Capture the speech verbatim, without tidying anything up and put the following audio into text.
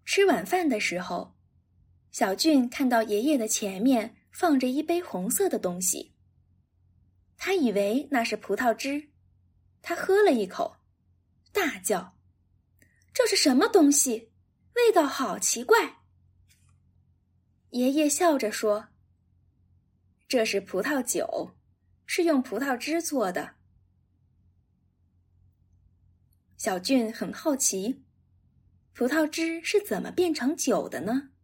吃晚饭的时候，小俊看到爷爷的前面放着一杯红色的东西，他以为那是葡萄汁，他喝了一口，大叫：“这是什么东西？味道好奇怪！”爷爷笑着说：“这是葡萄酒，是用葡萄汁做的。”小俊很好奇，葡萄汁是怎么变成酒的呢？